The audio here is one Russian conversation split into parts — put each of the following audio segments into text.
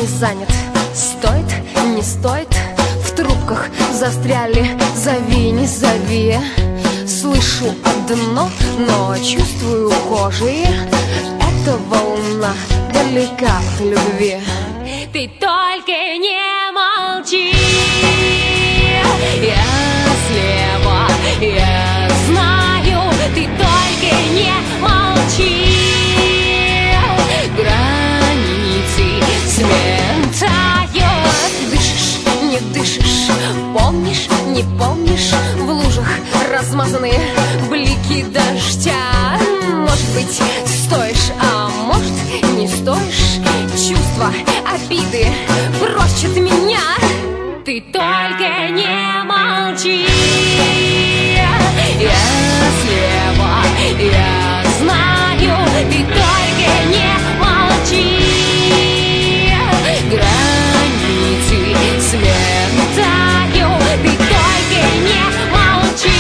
не занят. Стоит, не стоит, в трубках застряли. Зови, не зови. Слышу одно, но чувствую кожей. Эта волна далека от любви. Ты только не молчи. Я слева, я знаю, ты только не молчи. Границы сметаю. Дышишь, не дышишь, помнишь, не помнишь. В лужах размазанные блики дождя. Может быть, стоишь, а может, не стоишь. Чувства, обиды прочь от меня. Ты только не молчи. Я слева, я знаю, ты только не молчи. Границы сметаю. Ты только не молчи.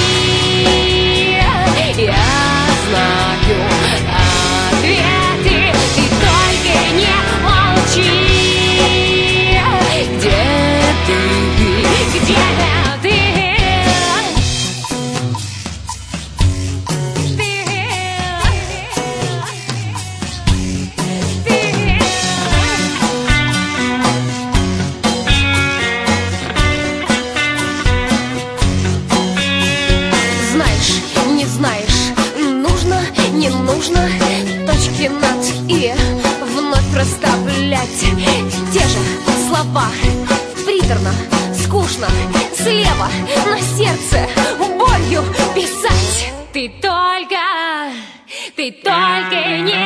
Я знаю ответы. Ты только не молчи. Где ты? Где ты? Знаешь, не знаешь, нужно, не нужно. Точки над «и» вновь проставлять. Те же слова, приторно, скучно. Слева на сердце болью писать. Ты только не